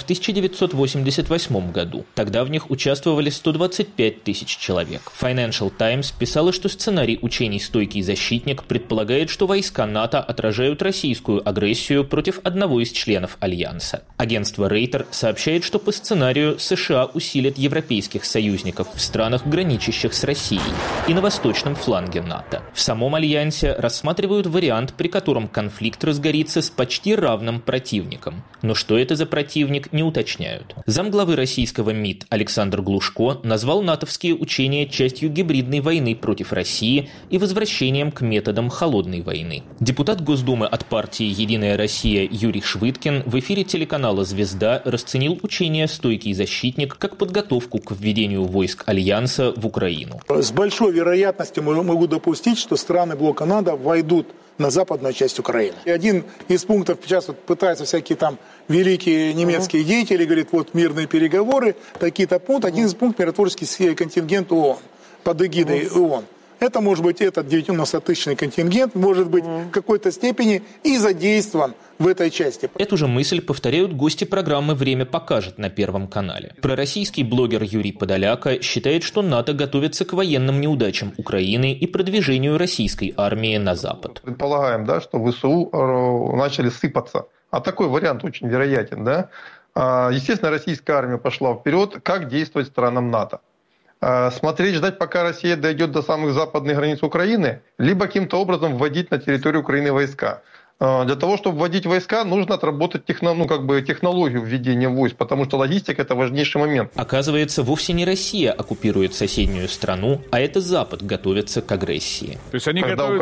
1988 году. Тогда в них участвовали 125 тысяч человек. Financial Times писала, что сценарий учений «Стойкий защитник» предполагает, что войска НАТО отражают российскую агрессию против одного из членов Альянса. Агентство Рейтер сообщает, что по сценарию США усилят европейских союзников в странах, граничащих с Россией, и на восточном фланге НАТО. В самом Альянсе рассматривают вариант, при котором конфликт разгорится с почти равным противником. Но что это за противник, не уточняют. Замглавы российского МИД Александр Глушко назвал натовские учения частью гибридной войны против России и возвращением к методам холодной войны. Депутат Госдумы от партии «Единая Россия» Юрий Швыдкин в эфире телеканала «Звезда» расценил учения «Стойкий защитник» как подготовку к введению войск Альянса в Украину. С большой вероятностью могу допустить, что страны блока НАТО войдут на западную часть Украины. И один из пунктов, сейчас вот пытаются всякие там великие немецкие деятели, говорят, вот мирные переговоры, такие-то пункты, один из пунктов миротворческий контингент ООН, под эгидой ООН. Это может быть этот 90-тысячный контингент, может быть в какой-то степени и задействован в этой части. Эту же мысль повторяют гости программы «Время покажет» на Первом канале. Пророссийский блогер Юрий Подоляка считает, что НАТО готовится к военным неудачам Украины и продвижению российской армии на Запад. Предполагаем, да, что ВСУ начали сыпаться. А такой вариант очень вероятен. Да? Естественно, российская армия пошла вперед. Как действовать странам НАТО? Смотреть, ждать, пока Россия дойдет до самых западных границ Украины, либо каким-то образом вводить на территорию Украины войска. Для того, чтобы вводить войска, нужно отработать технологию введения войск, потому что логистика – это важнейший момент. Оказывается, вовсе не Россия оккупирует соседнюю страну, а это Запад готовится к агрессии. То есть они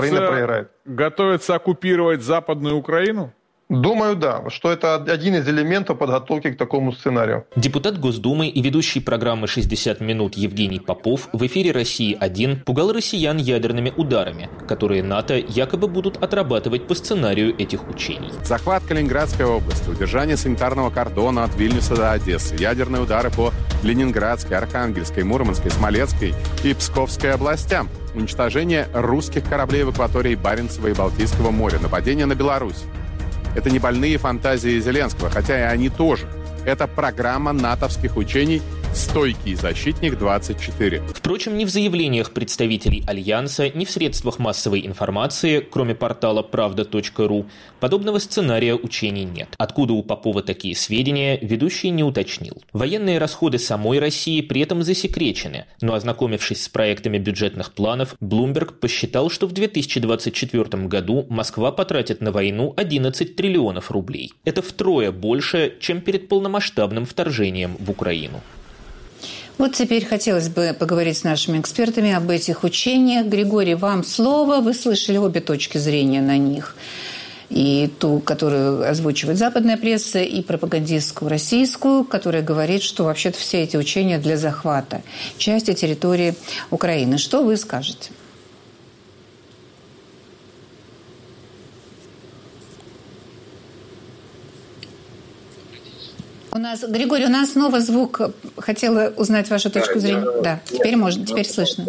готовятся оккупировать Западную Украину? Думаю, да, что это один из элементов подготовки к такому сценарию. Депутат Госдумы и ведущий программы «60 минут» Евгений Попов в эфире «России-1» пугал россиян ядерными ударами, которые НАТО якобы будут отрабатывать по сценарию этих учений. Захват Калининградской области, удержание санитарного кордона от Вильнюса до Одессы, ядерные удары по Ленинградской, Архангельской, Мурманской, Смоленской и Псковской областям, уничтожение русских кораблей в акватории Баренцева и Балтийского моря, нападение на Беларусь. Это не больные фантазии Зеленского, хотя и они тоже. Это программа натовских учений «Стойкий защитник-24». Впрочем, ни в заявлениях представителей Альянса, ни в средствах массовой информации, кроме портала правда.ру, подобного сценария учений нет. Откуда у Попова такие сведения, ведущий не уточнил. Военные расходы самой России при этом засекречены, но, ознакомившись с проектами бюджетных планов, Bloomberg посчитал, что в 2024 году Москва потратит на войну 11 триллионов рублей. Это втрое больше, чем перед полномасштабным вторжением в Украину. Вот теперь хотелось бы поговорить с нашими экспертами об этих учениях. Григорий, вам слово. Вы слышали обе точки зрения на них. И ту, которую озвучивает западная пресса, и пропагандистскую российскую, которая говорит, что вообще-то все эти учения для захвата части территории Украины. Что вы скажете? Григорий, у нас снова звук. Хотела узнать вашу точку зрения. Теперь слышно.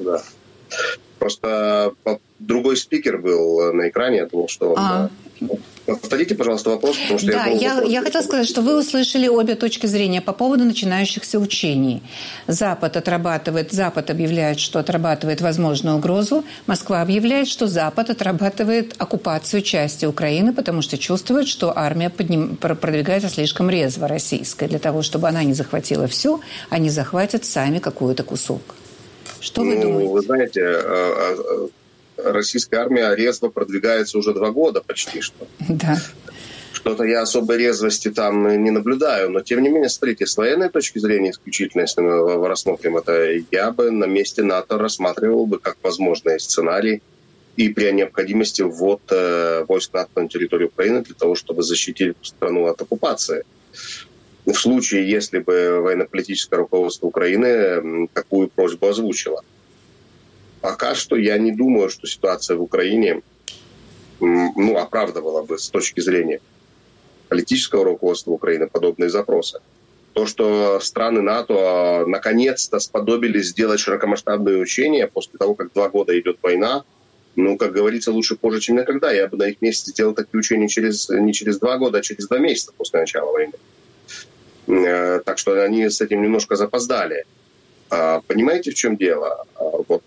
Просто другой спикер был на экране. Я думал, что он... Повторите, пожалуйста, вопрос. Потому что я хотела сказать, что вы услышали обе точки зрения по поводу начинающихся учений. Запад объявляет, что отрабатывает возможную угрозу. Москва объявляет, что Запад отрабатывает оккупацию части Украины, потому что чувствует, что армия продвигается слишком резво российская. Для того, чтобы она не захватила все, они захватят сами какой-то кусок. Что вы думаете? Вы знаете, российская армия резво продвигается уже 2 года почти что. Да. Что-то я особой резвости там не наблюдаю. Но, тем не менее, смотрите, с военной точки зрения исключительно, если мы рассмотрим это, я бы на месте НАТО рассматривал бы как возможный сценарий и при необходимости ввод войск НАТО на территорию Украины для того, чтобы защитить страну от оккупации. В случае, если бы военно-политическое руководство Украины такую просьбу озвучило. Пока что я не думаю, что ситуация в Украине оправдывала бы с точки зрения политического руководства Украины подобные запросы. То, что страны НАТО наконец-то сподобились сделать широкомасштабные учения после того, как 2 года идет война, как говорится, лучше позже, чем никогда. Я бы на их месте сделал такие учения не через 2 года, а через 2 месяца после начала войны. Так что они с этим немножко запоздали. Понимаете, в чем дело? Вот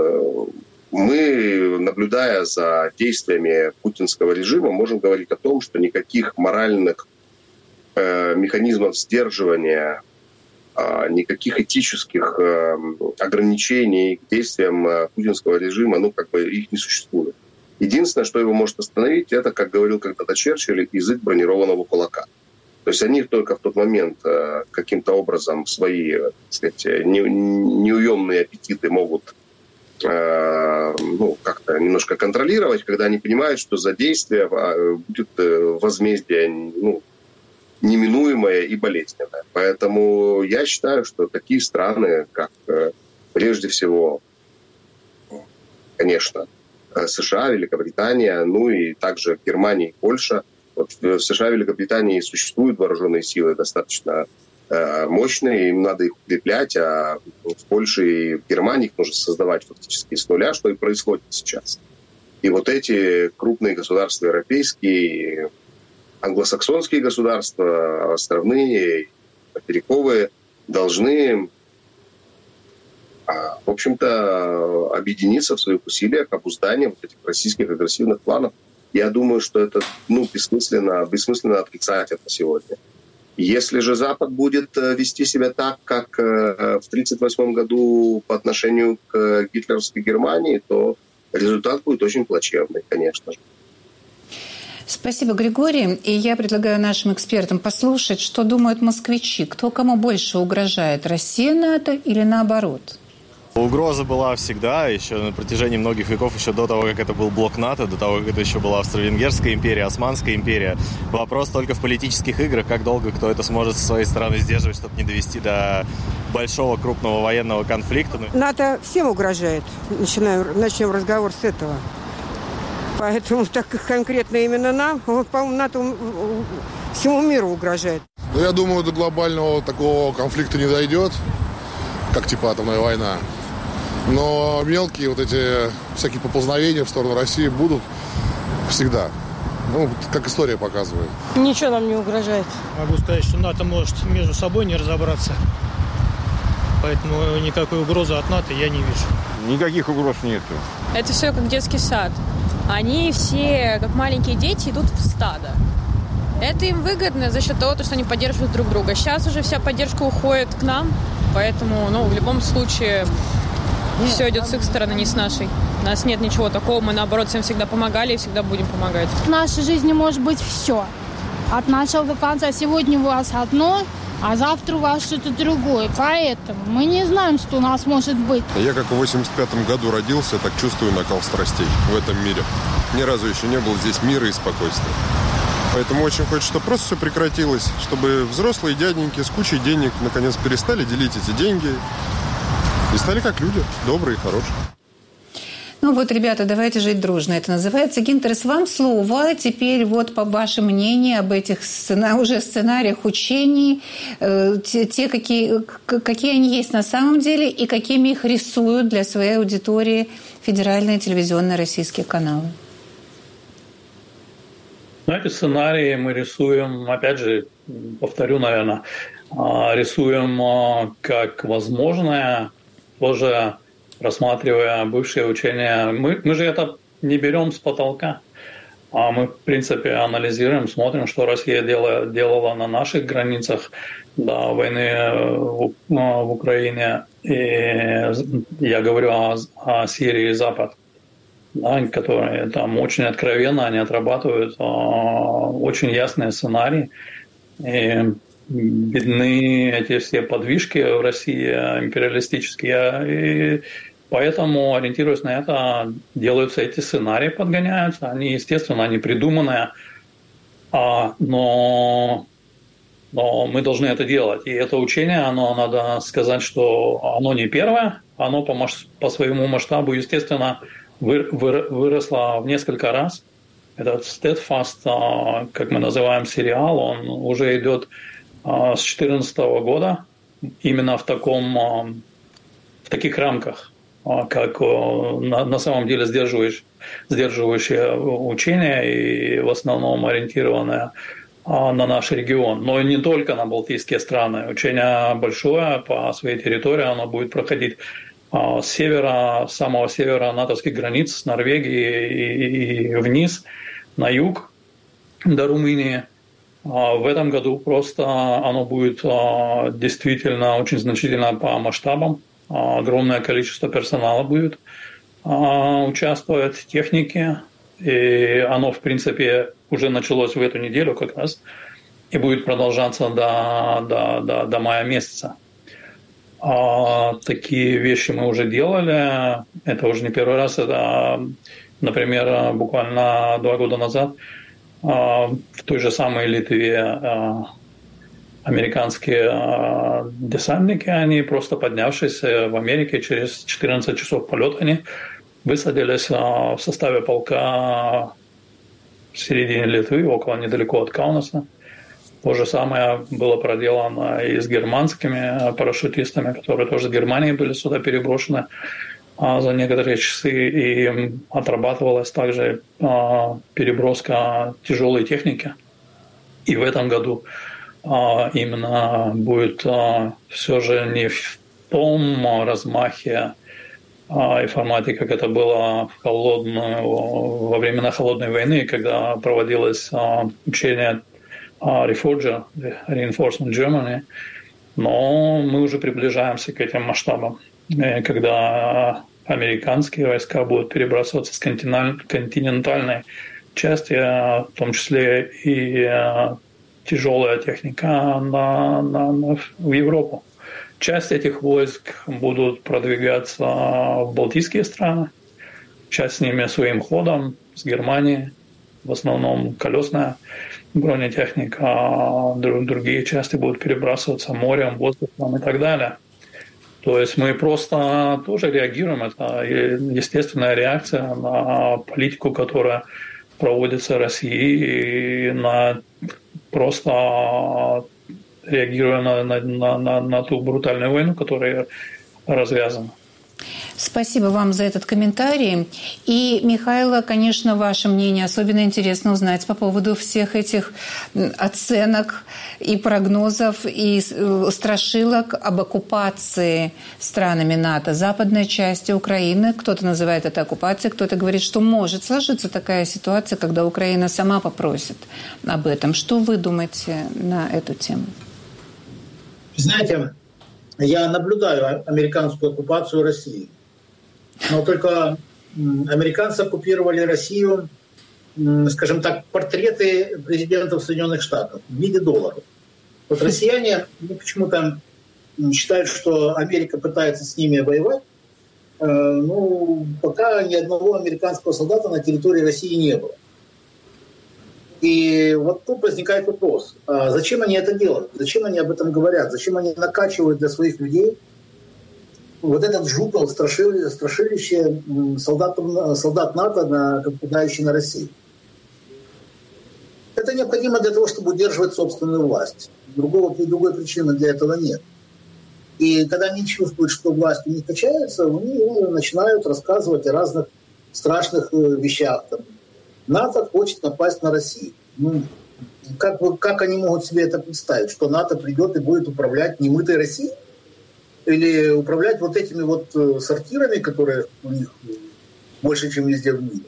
мы, наблюдая за действиями путинского режима, можем говорить о том, что никаких моральных механизмов сдерживания, никаких этических ограничений к действиям путинского режима, их не существует. Единственное, что его может остановить, это, как говорил когда-то Черчилль, язык бронированного кулака. То есть они только в тот момент каким-то образом свои, так сказать, неуемные аппетиты могут как-то немножко контролировать, когда они понимают, что за действие будет возмездие неминуемое и болезненное. Поэтому я считаю, что такие страны, как прежде всего, конечно, США, Великобритания, и также Германия и Польша. Вот в США и Великобритании существуют вооруженные силы достаточно мощные, им надо их укреплять, а в Польше и в Германии их нужно создавать фактически с нуля, что и происходит сейчас. И вот эти крупные государства европейские, англосаксонские государства, островные, материковые, должны, в общем-то, объединиться в своих усилиях к обузданию вот этих российских агрессивных планов. Я думаю, что это бессмысленно отрицать это сегодня. Если же Запад будет вести себя так, как в 1938 году по отношению к гитлеровской Германии, то результат будет очень плачевный, конечно же. Спасибо, Григорий. И я предлагаю нашим экспертам послушать, что думают москвичи. Кто кому больше угрожает, Россия, НАТО или наоборот? Угроза была всегда, еще на протяжении многих веков, еще до того, как это был блок НАТО, до того, как это еще была Австро-Венгерская империя, Османская империя. Вопрос только в политических играх, как долго кто это сможет со своей стороны сдерживать, чтобы не довести до большого крупного военного конфликта. НАТО всем угрожает. Начнем разговор с этого. Поэтому так как конкретно именно нам, по-моему, НАТО всему миру угрожает. Я думаю, до глобального такого конфликта не дойдет, как типа атомная война. Но мелкие вот эти всякие поползновения в сторону России будут всегда. Как история показывает. Ничего нам не угрожает. Могу сказать, что НАТО может между собой не разобраться. поэтому никакой угрозы от НАТО я не вижу. Никаких угроз нету. Это все как детский сад. Они все, как маленькие дети, идут в стадо. Это им выгодно за счет того, что они поддерживают друг друга. Сейчас уже вся поддержка уходит к нам, поэтому, в любом случае, все идет с их стороны, не с нашей. У нас нет ничего такого, мы, наоборот, всем всегда помогали и всегда будем помогать. В нашей жизни может быть все. От начала до конца. Сегодня у вас одно, а завтра у вас что-то другое. Поэтому мы не знаем, что у нас может быть. Я как в 85-м году родился, так чувствую накал страстей в этом мире. Ни разу еще не было здесь мира и спокойствия. Поэтому очень хочется, чтобы просто все прекратилось, чтобы взрослые дяденьки с кучей денег наконец перестали делить эти деньги и стали как люди, добрые и хорошие. Ребята, давайте жить дружно. Это называется. Гинтерс, вам слово. Теперь по вашему мнению об этих уже сценариях учений, те, какие они есть на самом деле и какими их рисуют для своей аудитории федеральные телевизионные российские каналы. Эти сценарии мы рисуем, опять же, повторю, наверное, рисуем как возможное, тоже рассматривая бывшие учения. Мы же это не берем с потолка, а мы, в принципе, анализируем, смотрим, что Россия делала на наших границах до войны в Украине. И я говорю о Сирии и Запад, которые там очень откровенно они отрабатывают очень ясные сценарии. И видны эти все подвижки в России империалистические. И поэтому, ориентируясь на это, делаются эти сценарии, подгоняются. Они, естественно, они придуманные, но мы должны это делать. И это учение, надо сказать, что оно не первое, оно по своему масштабу, естественно, выросло в несколько раз. Этот Steadfast, как мы называем сериал, он уже идет с 2014 года именно в таких рамках, как на самом деле сдерживающие учения и в основном ориентированные на наш регион. Но не только на Балтийские страны. Учение большое по своей территории, оно будет проходить с севера, с самого севера натовских границ, с Норвегии и вниз, на юг, до Румынии. В этом году просто оно будет действительно очень значительно по масштабам. Огромное количество персонала будет участвовать, техники. И оно, в принципе, уже началось в эту неделю как раз и будет продолжаться до мая месяца. Такие вещи мы уже делали. Это уже не первый раз. Это, например, буквально 2 года назад в той же самой Литве американские десантники, они просто поднявшись в Америке, через 14 часов полета они высадились в составе полка в середине Литвы, недалеко от Каунаса. То же самое было проделано и с германскими парашютистами, которые тоже из Германии были сюда переброшены за некоторые часы, и отрабатывалась также переброска тяжелой техники. И в этом году именно будет все же не в том размахе и формате, как это было во времена Холодной войны, когда проводилось учение Reforger, Reinforcement Germany, но мы уже приближаемся к этим масштабам, когда американские войска будут перебрасываться с континентальной части, в том числе и тяжелая техника в Европу. Часть этих войск будут продвигаться в Балтийские страны, часть с ними своим ходом, с Германии, в основном колесная бронетехника, а другие части будут перебрасываться морем, воздухом и так далее. То есть мы просто тоже реагируем. Это естественная реакция на политику, которая проводится Россией, и просто реагируя на ту брутальную войну, которая развязана. Спасибо вам за этот комментарий. И, Михаил, конечно, ваше мнение особенно интересно узнать по поводу всех этих оценок и прогнозов, и страшилок об оккупации странами НАТО западной части Украины. Кто-то называет это оккупацией, кто-то говорит, что может сложиться такая ситуация, когда Украина сама попросит об этом. Что вы думаете на эту тему? Знаете, я наблюдаю американскую оккупацию России. Но только американцы оккупировали Россию, скажем так, портреты президентов Соединенных Штатов в виде долларов. Вот россияне почему-то считают, что Америка пытается с ними воевать. Пока ни одного американского солдата на территории России не было. И вот тут возникает вопрос, а зачем они это делают? Зачем они об этом говорят? Зачем они накачивают для своих людей вот этот жупел, страшилище солдат НАТО, нападающий на Россию? Это необходимо для того, чтобы удерживать собственную власть. Другой причины для этого нет. И когда они чувствуют, что власть у них качается, они начинают рассказывать о разных страшных вещах. НАТО хочет напасть на Россию. Как они могут себе это представить? Что НАТО придет и будет управлять немытой Россией? Или управлять вот этими вот сортирами, которые у них больше, чем везде в мире?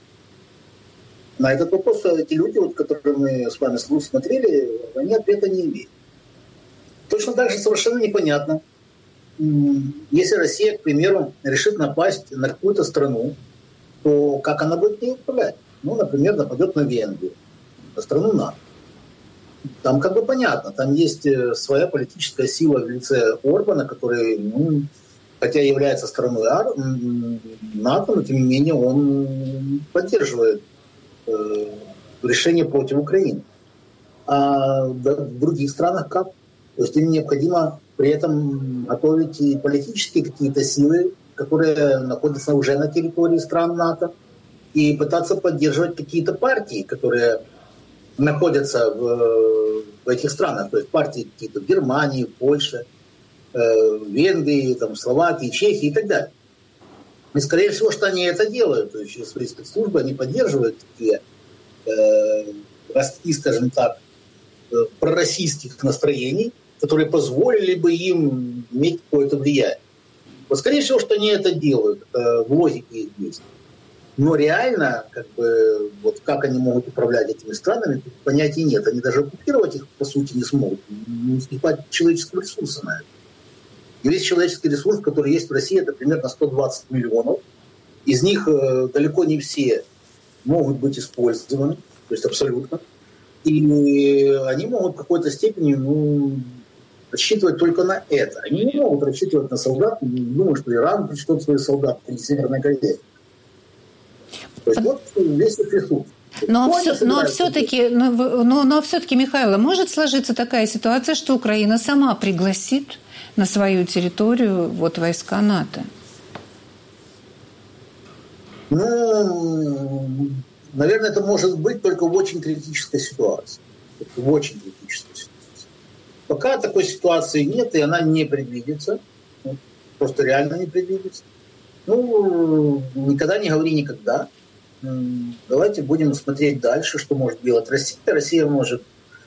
На этот вопрос эти люди, которые мы с вами смотрели, они ответа не имеют. Точно так же совершенно непонятно, если Россия, к примеру, решит напасть на какую-то страну, то как она будет ей управлять? Например, нападет на Венгрию, на страну НАТО. Там понятно, там есть своя политическая сила в лице Орбана, который, хотя является страной НАТО, но тем не менее он поддерживает решение против Украины. А в других странах как? То есть им необходимо при этом готовить и политические какие-то силы, которые находятся уже на территории стран НАТО, и пытаться поддерживать какие-то партии, которые находятся в этих странах. То есть партии какие-то в Германии, в Польше, Венгрии, Словакии, Чехии и так далее. И, скорее всего, что они это делают. То есть через свои спецслужбы они поддерживают такие ростки, скажем так, пророссийских настроений, которые позволили бы им иметь какое-то влияние. Вот, скорее всего, что они это делают в логике их действий. Но реально, как они могут управлять этими странами, понятия нет. Они даже оккупировать их, по сути, не смогут. Не хватит человеческого ресурса на это. И весь человеческий ресурс, который есть в России, это примерно 120 миллионов. Из них далеко не все могут быть использованы, то есть абсолютно. И они могут в какой-то степени рассчитывать только на это. Они не могут рассчитывать на солдат. Не думаю, что Иран пришлет своих солдат или Северная Корея. То есть вот весь их ресурс. Но все-таки, Михаил, может сложиться такая ситуация, что Украина сама пригласит на свою территорию войска НАТО? Наверное, это может быть только в очень критической ситуации. В очень критической ситуации. Пока такой ситуации нет, и она не предвидится. Просто реально не предвидится. Никогда не говори никогда. Давайте будем смотреть дальше, что может делать Россия. Россия может,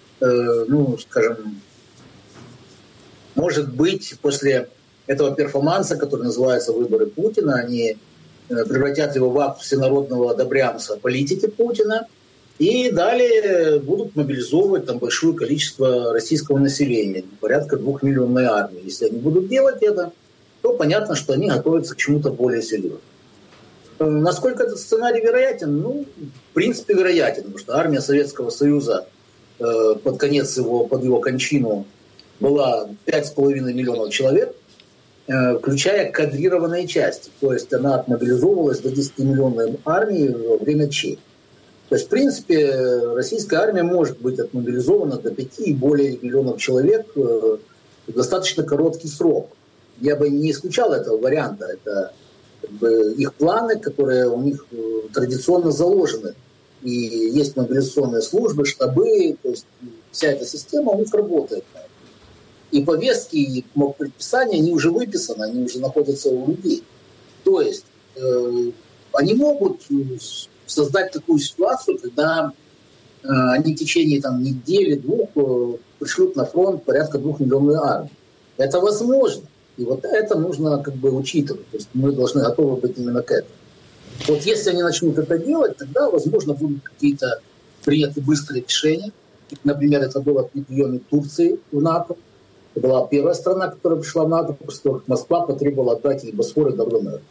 может быть, после этого перформанса, который называется «Выборы Путина», они превратят его в акт всенародного одобрямца политики Путина и далее будут мобилизовывать большое количество российского населения, порядка 2-миллионной армии. Если они будут делать это, то понятно, что они готовятся к чему-то более серьезному. Насколько этот сценарий вероятен? В принципе, вероятен, потому что армия Советского Союза под его кончину была 5,5 миллионов человек, включая кадрированные части. То есть она отмобилизовывалась до 10-миллионной армии во время ЧЕ. То есть, в принципе, российская армия может быть отмобилизована до 5 и более миллионов человек в достаточно короткий срок. Я бы не исключал этого варианта. Это их планы, которые у них традиционно заложены. И есть мобилизационные службы, штабы, то есть вся эта система у них работает. И повестки, и предписания, они уже выписаны, они уже находятся у людей. То есть они могут создать такую ситуацию, когда они в течение недели-двух пришлют на фронт порядка 2-миллионную армию. Это возможно. И вот это нужно учитывать. То есть мы должны готовы быть именно к этому. Вот если они начнут это делать, тогда, возможно, будут какие-то приняты быстрые решения. Например, это было при приеме Турции в НАТО. Это была первая страна, которая пришла в НАТО, после того, как Москва потребовала отдать ей Босфор и Дарданеллы.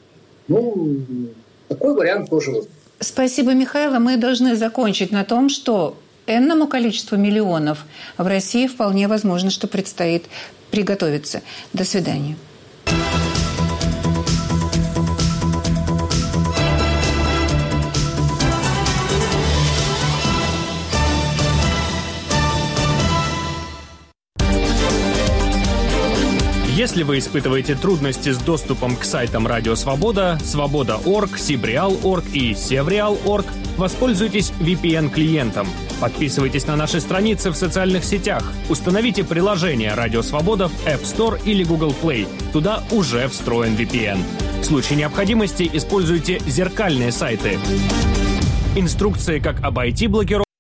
Такой вариант тоже возможен. Спасибо, Михаил. Мы должны закончить на том, что энному количеству миллионов в России вполне возможно, что предстоит приготовиться. До свидания. Если вы испытываете трудности с доступом к сайтам Радио Свобода, Свобода.орг, Сибреал.орг и Севреал.орг, воспользуйтесь VPN-клиентом. Подписывайтесь на наши страницы в социальных сетях. Установите приложение Радио Свобода в App Store или Google Play. Туда уже встроен VPN. В случае необходимости используйте зеркальные сайты. Инструкции, как обойти блокировку